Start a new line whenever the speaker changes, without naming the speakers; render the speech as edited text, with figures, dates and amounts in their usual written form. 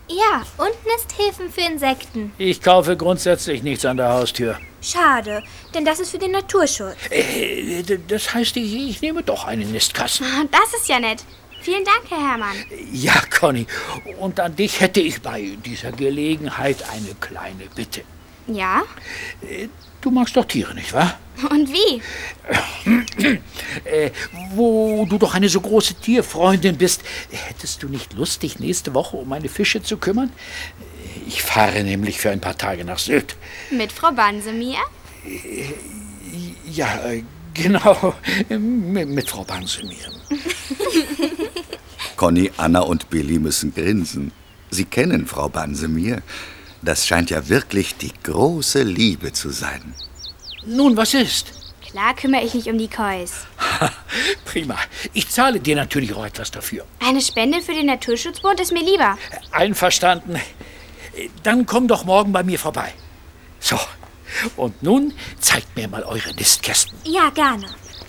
Ja, und Nisthilfen für Insekten.
Ich kaufe grundsätzlich nichts an der Haustür.
Schade, denn das ist für den Naturschutz.
Das heißt, ich nehme doch einen Nistkasten.
Das ist ja nett. Vielen Dank, Herr Herrmann.
Ja, Conny. Und an dich hätte ich bei dieser Gelegenheit eine kleine Bitte.
Ja?
Du magst doch Tiere, nicht wahr?
Und wie?
Wo du doch eine so große Tierfreundin bist, hättest du nicht Lust, dich nächste Woche um meine Fische zu kümmern? Ich fahre nämlich für ein paar Tage nach Sylt.
Mit Frau Bansemir?
Ja, genau, mit Frau Bansemir.
Conny, Anna und Billy müssen grinsen. Sie kennen Frau Bansemir. Das scheint ja wirklich die große Liebe zu sein.
Nun, was ist?
Klar kümmere ich mich um die Kois.
Prima. Ich zahle dir natürlich auch etwas dafür.
Eine Spende für den Naturschutzbund ist mir lieber.
Einverstanden. Dann komm doch morgen bei mir vorbei. So, und nun zeigt mir mal eure Nistkästen.
Ja, gerne.